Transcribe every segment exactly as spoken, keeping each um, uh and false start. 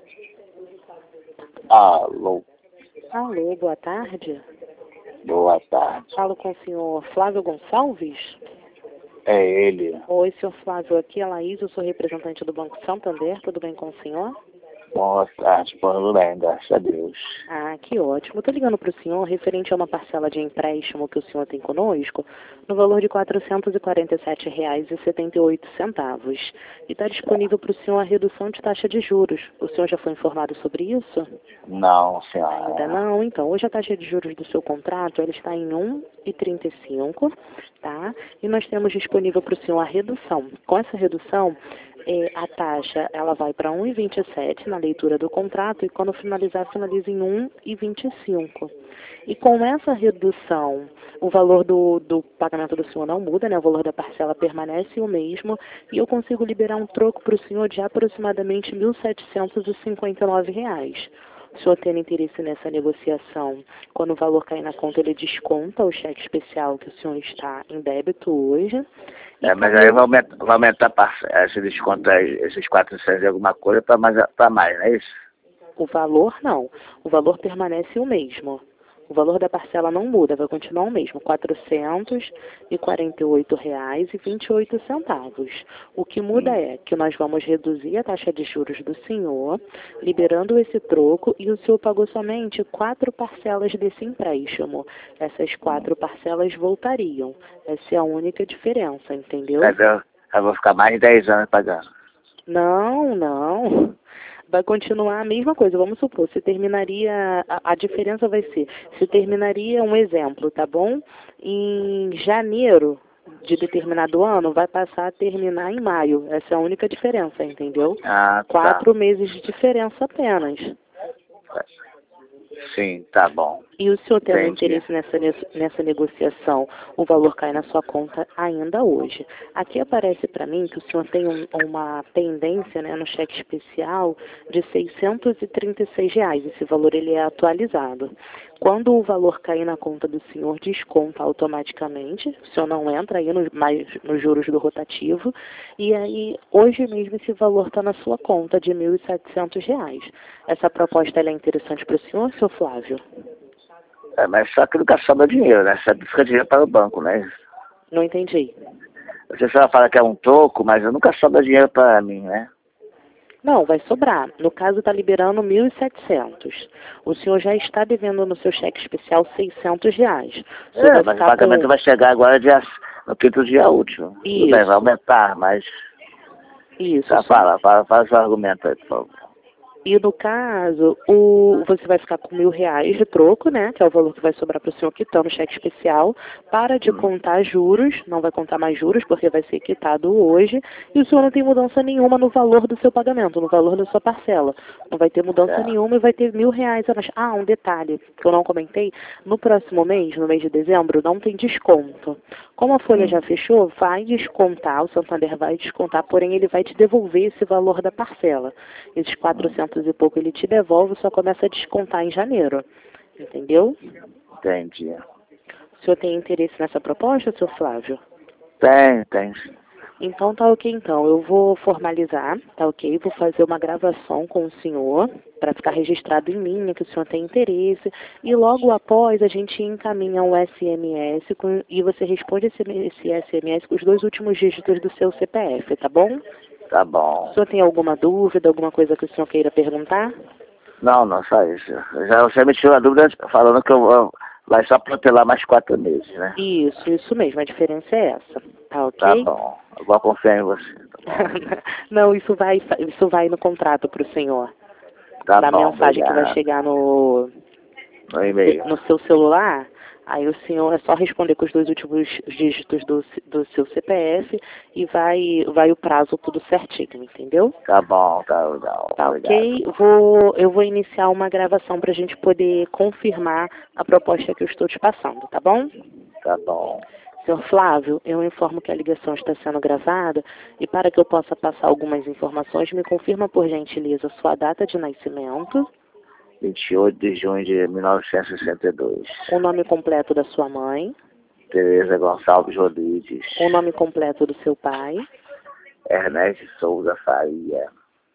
Alô, Alô, boa tarde. boa tarde. Falo com o senhor Flávio Gonçalves? É ele. Oi, senhor Flávio, aqui é a Laís, eu sou representante do Banco Santander, tudo bem com o senhor? Boa tarde, tudo bem, graças a Deus. Ah, que ótimo. Estou ligando para o senhor referente a uma parcela de empréstimo que o senhor tem conosco, no valor de quatrocentos e quarenta e sete reais e setenta e oito centavos. E está disponível para o senhor a redução de taxa de juros. O senhor já foi informado sobre isso? Não, senhora. Ainda não? Então, hoje a taxa de juros do seu contrato ela está em um vírgula trinta e cinco, tá? E nós temos disponível para o senhor a redução. Com essa redução, é, a taxa ela vai para um vírgula vinte e sete na leitura do contrato e quando finalizar, finaliza em um vírgula vinte e cinco. E com essa redução, o valor do, do pagamento do senhor não muda, né? O valor da parcela permanece o mesmo e eu consigo liberar um troco para o senhor de aproximadamente mil setecentos e cinquenta e nove reais. O senhor tendo interesse nessa negociação, quando o valor cair na conta, ele desconta o cheque especial que o senhor está em débito hoje. É, mas aí vai aumentar, vai aumentar a parcela, esse desconto aí, esses quatrocentos e alguma coisa para mais, para mais, não é isso? O valor não. O valor permanece o mesmo. O valor da parcela não muda, vai continuar o mesmo, quatrocentos e quarenta e oito reais e vinte e oito centavos. O que muda Hum. é que nós vamos reduzir a taxa de juros do senhor, liberando esse troco, e o senhor pagou somente quatro parcelas desse empréstimo. Essas quatro parcelas voltariam. Essa é a única diferença, entendeu? Aí eu, eu vou ficar mais de dez anos pagando. Não, não. Vai continuar a mesma coisa. Vamos supor, se terminaria, a, a diferença vai ser, se terminaria um exemplo, tá bom? Em janeiro de determinado ano, vai passar a terminar em maio. Essa é a única diferença, entendeu? Ah, tá. Quatro meses de diferença apenas. Sim, tá bom. E o senhor tendo Entendi. interesse nessa, nessa negociação, o valor cai na sua conta ainda hoje. Aqui aparece para mim que o senhor tem um, uma pendência, né, no cheque especial de seiscentos e trinta e seis reais. Esse valor ele é atualizado. Quando o valor cair na conta do senhor, desconta automaticamente. O senhor não entra aí nos, mais nos juros do rotativo. E aí, hoje mesmo, esse valor está na sua conta de mil e setecentos reais. Essa proposta ela é interessante para o senhor, senhor Flávio? É, mas só que nunca sobra dinheiro, né? Sempre fica dinheiro para o banco, né? Não entendi. Você só fala que é um troco, mas nunca sobra dinheiro para mim, né? Não, vai sobrar. No caso, está liberando mil e setecentos. O senhor já está devendo no seu cheque especial seiscentos reais. O senhor É, vai mas o ficar pagamento com... vai chegar agora dia, no quinto dia útil. Tudo bem, Isso. vai aumentar, mas... Isso. Tá, fala, fala, faz o argumento aí, por favor. E no caso, o, você vai ficar com mil reais de troco, né? Que é o valor que vai sobrar para o senhor quitando o cheque especial. Para de Hum. contar juros, não vai contar mais juros, porque vai ser quitado hoje. E o senhor não tem mudança nenhuma no valor do seu pagamento, no valor da sua parcela. Não vai ter mudança É. nenhuma e vai ter mil reais a mais. Ah, um detalhe que eu não comentei. No próximo mês, no mês de dezembro, não tem desconto. Como a folha Hum. já fechou, vai descontar, o Santander vai descontar, porém ele vai te devolver esse valor da parcela. Esses quatrocentos e pouco ele te devolve, só começa a descontar em janeiro. Entendeu? Entendi. O senhor tem interesse nessa proposta, senhor Flávio? Tem, tem. Então tá ok, então. Eu vou formalizar, tá ok? Vou fazer uma gravação com o senhor, para ficar registrado em linha que o senhor tem interesse. E logo após a gente encaminha um S M S com, e você responde esse, esse S M S com os dois últimos dígitos do seu C P F, tá bom? Tá bom. O senhor tem alguma dúvida, alguma coisa que o senhor queira perguntar? Não, não, só isso. Já você me tirou a dúvida falando que eu vou, vai só protelar mais quatro meses, né? Isso, isso mesmo. A diferença é essa. Tá ok? Tá bom. Eu vou confiar em você. Tá bom, Não, isso vai, isso vai no contrato para o senhor. tá Na bom, mensagem que vai obrigado. chegar no, No e-mail. no seu celular, aí o senhor é só responder com os dois últimos dígitos do, do seu C P F e vai, vai o prazo tudo certinho, entendeu? Tá bom, tá legal. Tá Obrigado. ok? Vou, eu vou iniciar uma gravação para a gente poder confirmar a proposta que eu estou te passando, tá bom? Tá bom. senhor Flávio, eu informo que a ligação está sendo gravada e para que eu possa passar algumas informações, me confirma por gentileza sua data de nascimento, vinte e oito de junho de mil novecentos e sessenta e dois. o nome completo da sua mãe, Tereza Gonçalves Rodrigues. o nome completo do seu pai, Ernesto Souza Faria.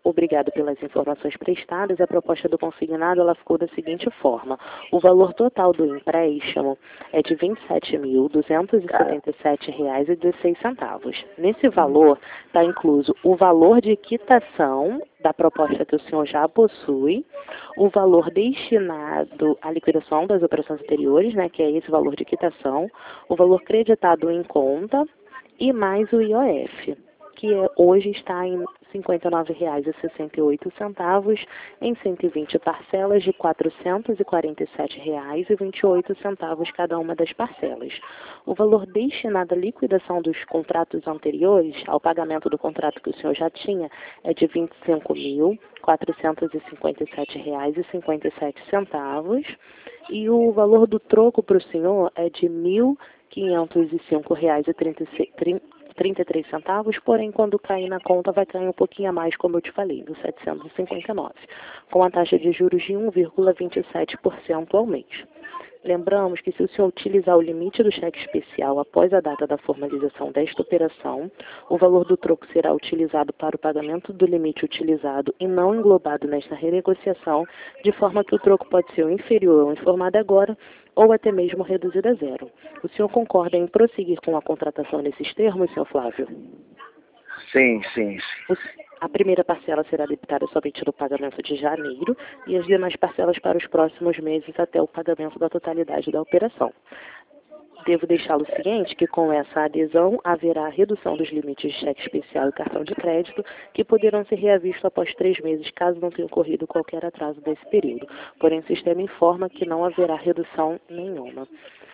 obrigado pelas informações prestadas. A proposta do consignado ela ficou da seguinte forma. O valor total do empréstimo é de vinte e sete mil, duzentos e setenta e sete reais e dezesseis centavos. Nesse valor está incluso o valor de quitação da proposta que o senhor já possui, o valor destinado à liquidação das operações anteriores, né, que é esse valor de quitação, o valor creditado em conta e mais o I O F, que é, hoje está em cinquenta e nove reais e sessenta e oito centavos em cento e vinte parcelas de quatrocentos e quarenta e sete reais e vinte e oito centavos cada uma das parcelas. O valor destinado à liquidação dos contratos anteriores, ao pagamento do contrato que o senhor já tinha, é de vinte e cinco mil, quatrocentos e cinquenta e sete reais e cinquenta e sete centavos e o valor do troco para o senhor é de mil quinhentos e cinco reais e trinta e três centavos, porém quando cair na conta vai cair um pouquinho a mais, como eu te falei, dos setecentos e cinquenta e nove, com a taxa de juros de um vírgula vinte e sete por cento ao mês. Lembramos que se o senhor utilizar o limite do cheque especial após a data da formalização desta operação, o valor do troco será utilizado para o pagamento do limite utilizado e não englobado nesta renegociação, de forma que o troco pode ser inferior ao informado agora ou até mesmo reduzido a zero. O senhor concorda em prosseguir com a contratação nesses termos, senhor Flávio? Sim, sim, sim. O, a primeira parcela será debitada somente no pagamento de janeiro e as demais parcelas para os próximos meses até o pagamento da totalidade da operação. Devo deixá-lo ciente que com essa adesão haverá redução dos limites de cheque especial e cartão de crédito, que poderão ser reavistos após três meses, caso não tenha ocorrido qualquer atraso desse período. Porém, o sistema informa que não haverá redução nenhuma.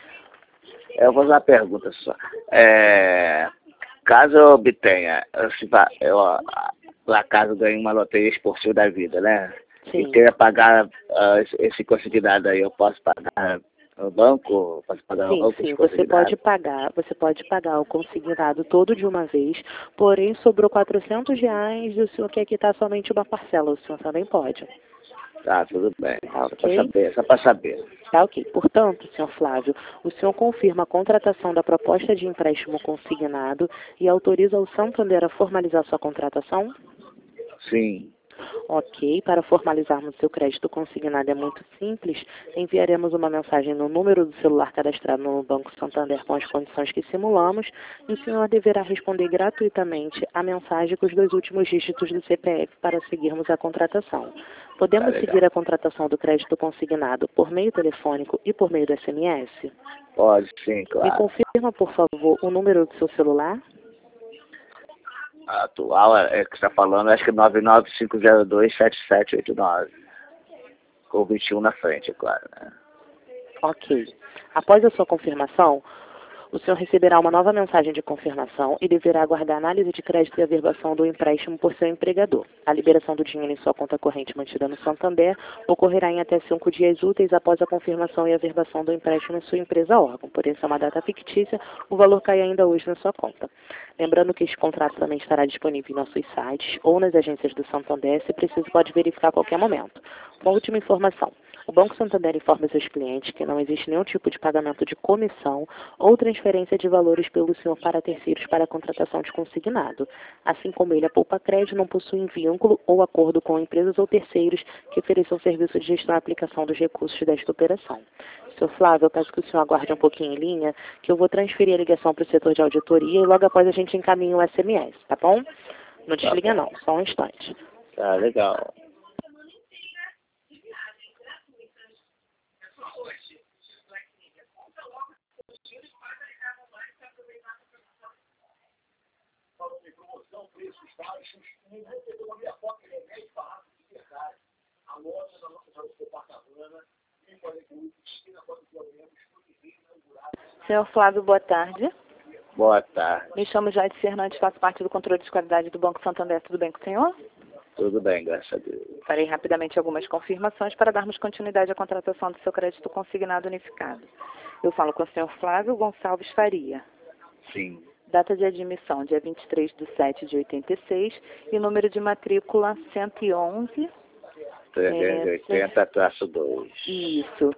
Eu vou fazer uma pergunta só. É, caso eu obtenha, se va- eu, por acaso ganhe uma loteria esportiva da vida, né? Sim. E queira pagar uh, esse esse consignado aí, eu posso pagar no banco? Posso pagar no Sim, banco sim, esse você consignado? pode pagar, você pode pagar o consignado todo de uma vez, porém sobrou quatrocentos reais e o senhor quer quitar somente uma parcela, o senhor também pode. Tá, tudo bem. Tá Só para ok? saber, só para saber. Tá ok. Portanto, senhor Flávio, o senhor confirma a contratação da proposta de empréstimo consignado e autoriza o Santander a formalizar sua contratação? Sim. Ok, para formalizarmos seu crédito consignado é muito simples. Enviaremos uma mensagem no número do celular cadastrado no Banco Santander com as condições que simulamos e o senhor deverá responder gratuitamente a mensagem com os dois últimos dígitos do C P F para seguirmos a contratação. Podemos Tá, seguir legal. a contratação do crédito consignado por meio telefônico e por meio do S M S? Pode, sim, Me claro. confirma, por favor, o número do seu celular? A atual é que está falando, acho que é nove nove cinco zero dois sete sete oito nove. Com vinte e um na frente, é claro, né? Ok. Após a sua confirmação, o senhor receberá uma nova mensagem de confirmação e deverá aguardar a análise de crédito e averbação do empréstimo por seu empregador. A liberação do dinheiro em sua conta corrente mantida no Santander ocorrerá em até cinco dias úteis após a confirmação e averbação do empréstimo em sua empresa órgão. Por isso é uma data fictícia, o valor cai ainda hoje na sua conta. Lembrando que este contrato também estará disponível em nossos sites ou nas agências do Santander, se preciso pode verificar a qualquer momento. Uma última informação. O Banco Santander informa seus clientes que não existe nenhum tipo de pagamento de comissão ou transferência de valores pelo senhor para terceiros para a contratação de consignado. Assim como ele, a Poupa Crédito não possui vínculo ou acordo com empresas ou terceiros que ofereçam serviço de gestão e aplicação dos recursos desta operação. senhor Flávio, eu peço que o senhor aguarde um pouquinho em linha, que eu vou transferir a ligação para o setor de auditoria e logo após a gente encaminha o S M S, tá bom? Não desliga não, só um instante. Tá, legal. Senhor Flávio, boa tarde. Boa tarde. Me chamo Jade Fernandes, faço parte do controle de qualidade do Banco Santander. Tudo bem com o senhor? Tudo bem, graças a Deus. Farei rapidamente algumas confirmações para darmos continuidade à contratação do seu crédito consignado unificado. Eu falo com o senhor Flávio Gonçalves Faria. Sim. Data de admissão, dia vinte e três de sete de oitenta e seis e número de matrícula cento e onze. trezentos e oitenta traço dois. Isso.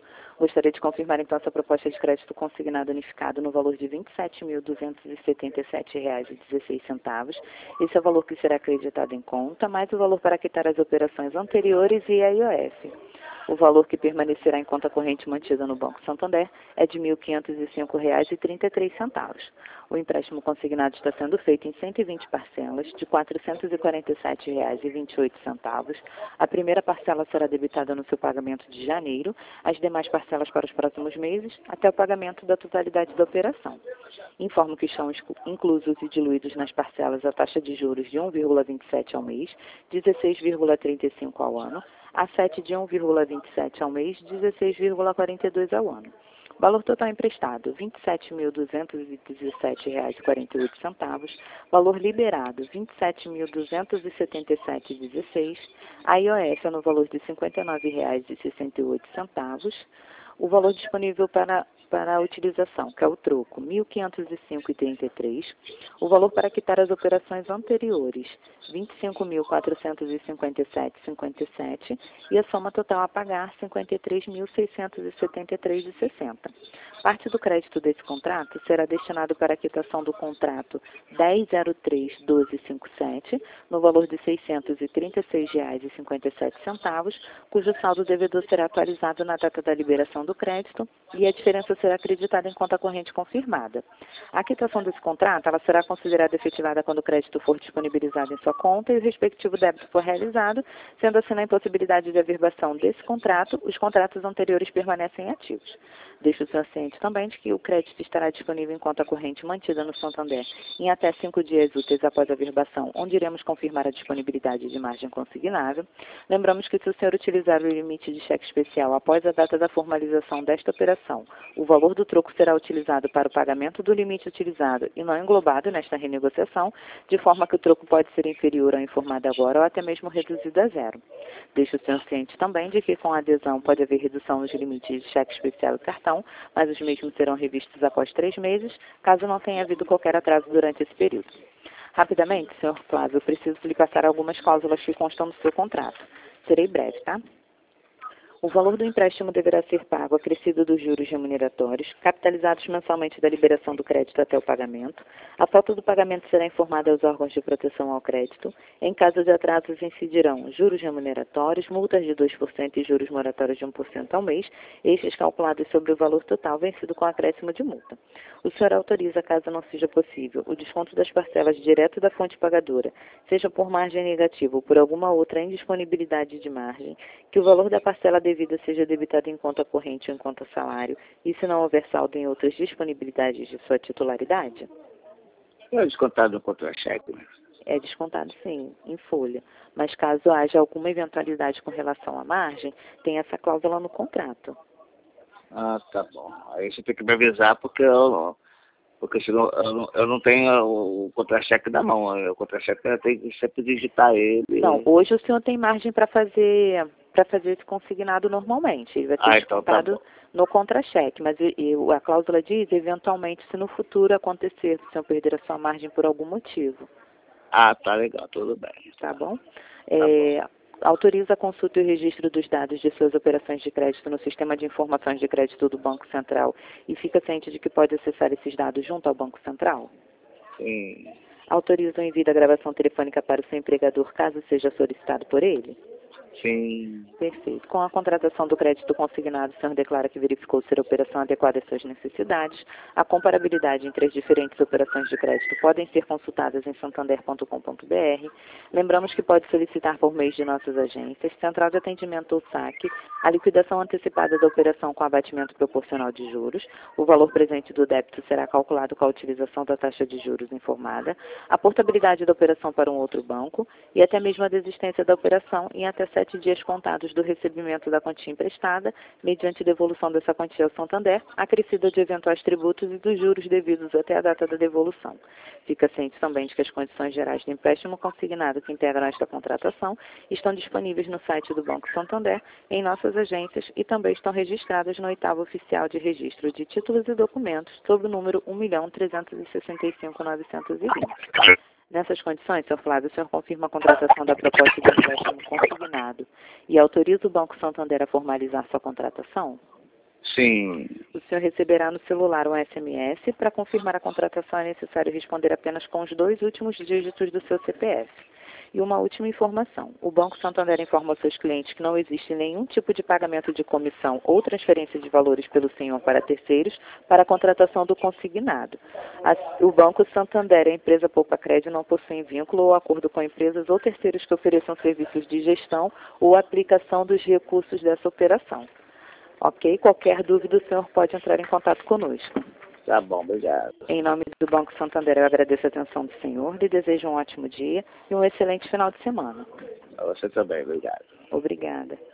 Gostaria de confirmar, então, essa proposta de crédito consignado unificado no valor de vinte e sete mil duzentos e setenta e sete reais e dezesseis centavos. Esse é o valor que será acreditado em conta, mais o valor para quitar as operações anteriores e a I O F. O valor que permanecerá em conta corrente mantida no Banco Santander é de mil quinhentos e cinco reais e trinta e três centavos. O empréstimo consignado está sendo feito em cento e vinte parcelas de quatrocentos e quarenta e sete reais e vinte e oito centavos. A primeira parcela será debitada no seu pagamento de janeiro, as demais parcelas para os próximos meses, até o pagamento da totalidade da operação. Informo que estão inclusos e diluídos nas parcelas a taxa de juros de um vírgula vinte e sete ao mês, dezesseis vírgula trinta e cinco ao ano, a sete de um vírgula vinte e sete ao mês, dezesseis vírgula quarenta e dois ao ano. Valor total emprestado, vinte e sete mil duzentos e dezessete reais e quarenta e oito centavos. Valor liberado, vinte e sete mil duzentos e setenta e sete reais e dezesseis centavos. A I O F é no valor de cinquenta e nove reais e sessenta e oito centavos. O valor disponível para, para a utilização, que é o troco, mil quinhentos e cinco reais e trinta e três centavos. O valor para quitar as operações anteriores, vinte e cinco mil quatrocentos e cinquenta e sete reais e cinquenta e sete centavos. E a soma total a pagar, cinquenta e três mil seiscentos e setenta e três reais e sessenta centavos. Parte do crédito desse contrato será destinado para a quitação do contrato dez zero três doze cinquenta e sete, no valor de seiscentos e trinta e seis reais e cinquenta e sete centavos, cujo saldo devedor será atualizado na data da liberação do crédito e a diferença será acreditada em conta corrente confirmada. A quitação desse contrato ela será considerada efetivada quando o crédito for disponibilizado em sua conta e o respectivo débito for realizado, sendo assim na impossibilidade de averbação desse contrato, os contratos anteriores permanecem ativos. Deixo o senhor ciente também de que o crédito estará disponível em conta corrente mantida no Santander em até cinco dias úteis após a averbação, onde iremos confirmar a disponibilidade de margem consignável. Lembramos que se o senhor utilizar o limite de cheque especial após a data da formalização desta operação, o valor do troco será utilizado para o pagamento do limite utilizado e não englobado nesta renegociação, de forma que o troco pode ser inferior ao informado agora ou até mesmo reduzido a zero. Deixo o senhor ciente também de que com a adesão pode haver redução nos limites de cheque especial e cartão, mas os mesmos serão revistos após três meses, caso não tenha havido qualquer atraso durante esse período. Rapidamente, senhor Flávio, eu preciso lhe passar algumas cláusulas que constam no seu contrato. Serei breve, tá? O valor do empréstimo deverá ser pago acrescido dos juros remuneratórios, capitalizados mensalmente da liberação do crédito até o pagamento. A falta do pagamento será informada aos órgãos de proteção ao crédito. Em caso de atrasos, incidirão juros remuneratórios, multas de dois por cento e juros moratórios de um por cento ao mês, estes calculados sobre o valor total vencido com acréscimo de multa. O senhor autoriza, caso não seja possível, o desconto das parcelas direto da fonte pagadora, seja por margem negativa ou por alguma outra indisponibilidade de margem, que o valor da parcela devida seja debitado em conta corrente ou em conta salário, e se não houver saldo em outras disponibilidades de sua titularidade? É descontado no contra-cheque, né? É descontado, sim, em folha. Mas caso haja alguma eventualidade com relação à margem, tem essa cláusula no contrato. Ah, tá bom. Aí você tem que me avisar porque eu, porque senão eu, não, eu não tenho o contra-cheque na mão. O contra-cheque eu tenho que sempre digitar ele. Não, hoje o senhor tem margem para fazer para fazer esse consignado normalmente. Ele vai ser ah, descontado então tá no contra-cheque, mas eu, a cláusula diz, eventualmente, se no futuro acontecer, se o senhor perder a sua margem por algum motivo. Ah, tá legal, tudo bem. Tá bom? Tá É, bom. Autoriza a consulta e o registro dos dados de suas operações de crédito no Sistema de Informações de Crédito do Banco Central e fica ciente de que pode acessar esses dados junto ao Banco Central? Sim. Autoriza o envio da gravação telefônica para o seu empregador, caso seja solicitado por ele? Sim. Perfeito. Com a contratação do crédito consignado, o senhor declara que verificou ser a operação adequada às suas necessidades. A comparabilidade entre as diferentes operações de crédito podem ser consultadas em santander ponto com ponto br. Lembramos que pode solicitar por meio de nossas agências, Central de Atendimento ou saque, a liquidação antecipada da operação com abatimento proporcional de juros. O valor presente do débito será calculado com a utilização da taxa de juros informada, a portabilidade da operação para um outro banco e até mesmo a desistência da operação em até sete dias contados do recebimento da quantia emprestada, mediante devolução dessa quantia ao Santander, acrescida de eventuais tributos e dos juros devidos até a data da devolução. Fica ciente também de que as condições gerais de empréstimo consignado que integram esta contratação estão disponíveis no site do Banco Santander, em nossas agências e também estão registradas no oitavo oficial de registro de títulos e documentos, sob o número um milhão trezentos e sessenta e cinco mil novecentos e vinte. Nessas condições, senhor Flávio, o senhor confirma a contratação da proposta de empréstimo consignado e autoriza o Banco Santander a formalizar sua contratação? Sim. O senhor receberá no celular um S M S. Para confirmar a contratação é necessário responder apenas com os dois últimos dígitos do seu C P F. E uma última informação. O Banco Santander informa aos seus clientes que não existe nenhum tipo de pagamento de comissão ou transferência de valores pelo senhor para terceiros para a contratação do consignado. O Banco Santander e a empresa Poupa Crédito não possuem vínculo ou acordo com empresas ou terceiros que ofereçam serviços de gestão ou aplicação dos recursos dessa operação. Ok? Qualquer dúvida, o senhor pode entrar em contato conosco. Tá bom, obrigado. Em nome do Banco Santander, eu agradeço a atenção do senhor, lhe desejo um ótimo dia e um excelente final de semana. A você também, obrigado. Obrigada.